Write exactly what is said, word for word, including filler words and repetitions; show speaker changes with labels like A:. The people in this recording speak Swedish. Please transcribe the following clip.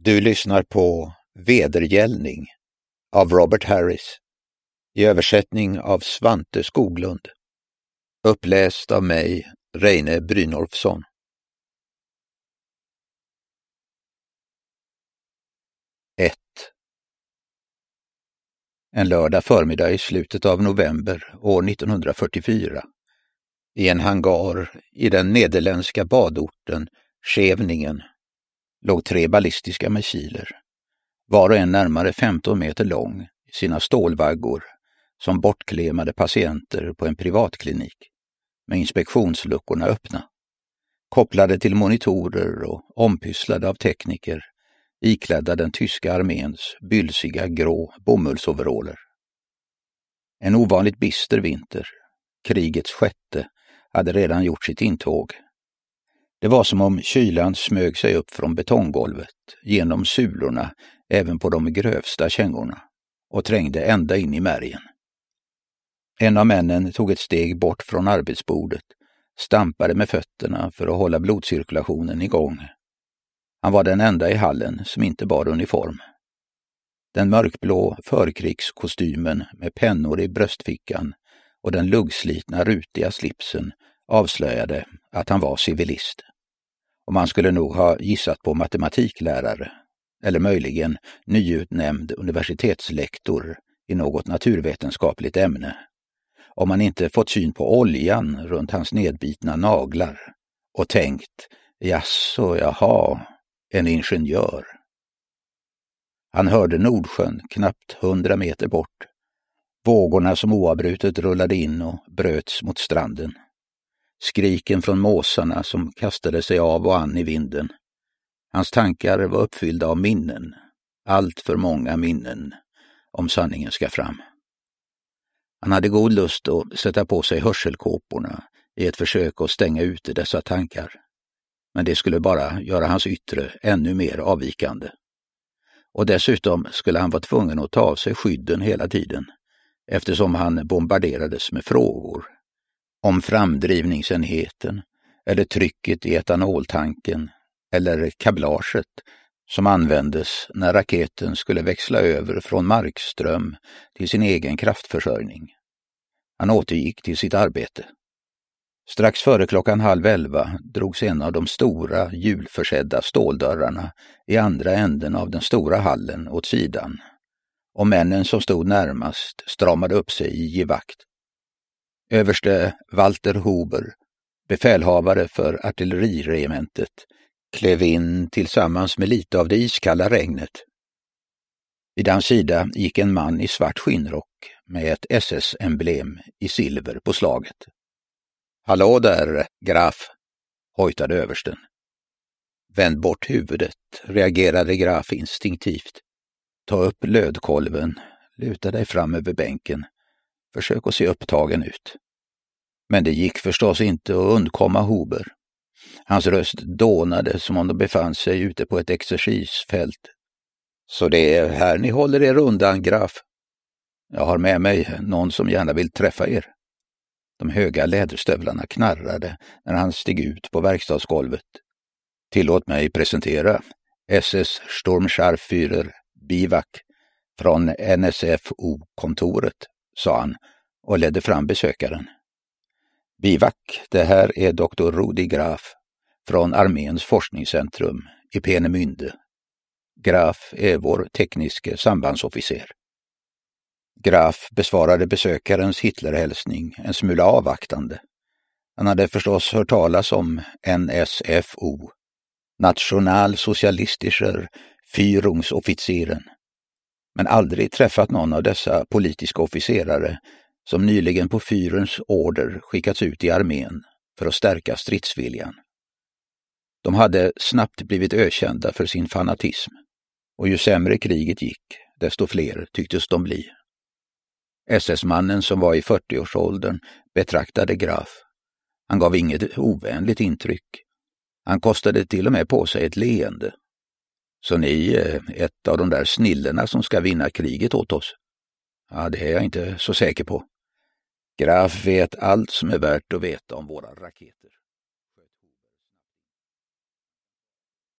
A: Du lyssnar på Vedergällning av Robert Harris i översättning av Svante Skoglund. Uppläst av mig, Reine Brynolfsson. ett. En lördag förmiddag i slutet av november år nittonhundrafyrtiofyra i en hangar i den nederländska badorten Scheveningen låg tre ballistiska missiler, var och en närmare femton meter lång, i sina stålvaggor som bortklemade patienter på en privatklinik med inspektionsluckorna öppna, kopplade till monitorer och ompysslade av tekniker iklädda den tyska arméns bylsiga grå bomullsoveraller. En ovanligt bister vinter, krigets sjätte, hade redan gjort sitt intåg. Det var som om kylan smög sig upp från betonggolvet, genom sulorna även på de grövsta kängorna, och trängde ända in i märgen. En av männen tog ett steg bort från arbetsbordet, stampade med fötterna för att hålla blodcirkulationen igång. Han var den enda i hallen som inte bar uniform. Den mörkblå förkrigskostymen med pennor i bröstfickan och den luggslitna rutiga slipsen avslöjade att han var civilist. Och man skulle nog ha gissat på matematiklärare eller möjligen nyutnämnd universitetslektor i något naturvetenskapligt ämne, om man inte fått syn på oljan runt hans nedbitna naglar och tänkt, jaså, jaha, en ingenjör. Han hörde Nordsjön knappt hundra meter bort, vågorna som oavbrutet rullade in och bröts mot stranden. Skriken från måsarna som kastade sig av och an i vinden. Hans tankar var uppfyllda av minnen, allt för många minnen, om sanningen ska fram. Han hade god lust att sätta på sig hörselkåporna i ett försök att stänga ute dessa tankar, men det skulle bara göra hans yttre ännu mer avvikande. Och dessutom skulle han vara tvungen att ta av sig skydden hela tiden, eftersom han bombarderades med frågor om framdrivningsenheten eller trycket i etanoltanken eller kablaget som användes när raketen skulle växla över från markström till sin egen kraftförsörjning. Han återgick till sitt arbete. Strax före klockan halv elva drogs en av de stora hjulförsedda ståldörrarna i andra änden av den stora hallen åt sidan, och männen som stod närmast stramade upp sig i givakt. Överste Walter Huber, befälhavare för artilleriregementet, klev in tillsammans med lite av det iskalla regnet. Vid hans sida gick en man i svart skinnrock med ett S S-emblem i silver på slaget. ”Hallå där, Graf”, hojtade översten. Vänd bort huvudet, reagerade Graf instinktivt. Ta upp lödkolven, luta dig fram över bänken. Försök att se upptagen ut. Men det gick förstås inte att undkomma Huber. Hans röst dånade som om de befann sig ute på ett exercisfält. ”Så det är här ni håller er undan, Graf. Jag har med mig någon som gärna vill träffa er.” De höga läderstövlarna knarrade när han steg ut på verkstadsgolvet. ”Tillåt mig presentera S S Sturmscharführer Bivak från N S F O-kontoret”, sa han och ledde fram besökaren. ”Bivak, det här är doktor Rudi Graf från arméns forskningscentrum i Peenemünde. Graf är vår tekniske sambandsofficer.” Graf besvarade besökarens Hitlerhälsning en smula avvaktande. Han hade förstås hört talas om N S F O, Nationalsozialistischer Führungsoffizieren, men aldrig träffat någon av dessa politiska officerare som nyligen på Führerns order skickats ut i armén för att stärka stridsviljan. De hade snabbt blivit ökända för sin fanatism, och ju sämre kriget gick, desto fler tycktes de bli. S S-mannen som var i fyrtioårsåldern betraktade Graf. Han gav inget ovänligt intryck. Han kostade till och med på sig ett leende. ”Så ni är ett av de där snillerna som ska vinna kriget åt oss?” ”Ja, det är jag inte så säker på. Graf vet allt som är värt att veta om våra raketer.”